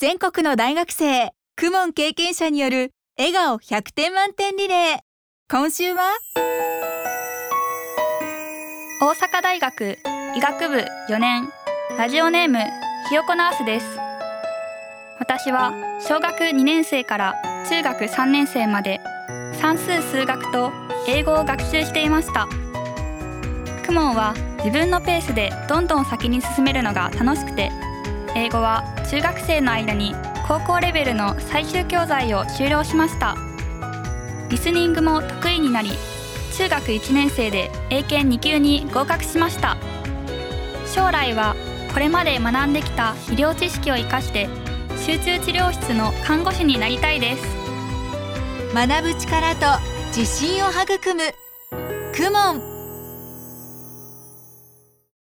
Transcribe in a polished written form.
全国の大学生公文経験者による笑顔100点満点リレー。今週は大阪大学医学部4年、ラジオネームひよこナースです。私は小学2年生から中学3年生まで算数・数学と英語を学習していました。公文は自分のペースでどんどん先に進めるのが楽しくて、英語は中学生の間に高校レベルの最終教材を修了しました。リスニングも得意になり、中学1年生で英検2級に合格しました。将来はこれまで学んできた医療知識を生かして集中治療室の看護師になりたいです。 学ぶ力と自信を育む公文。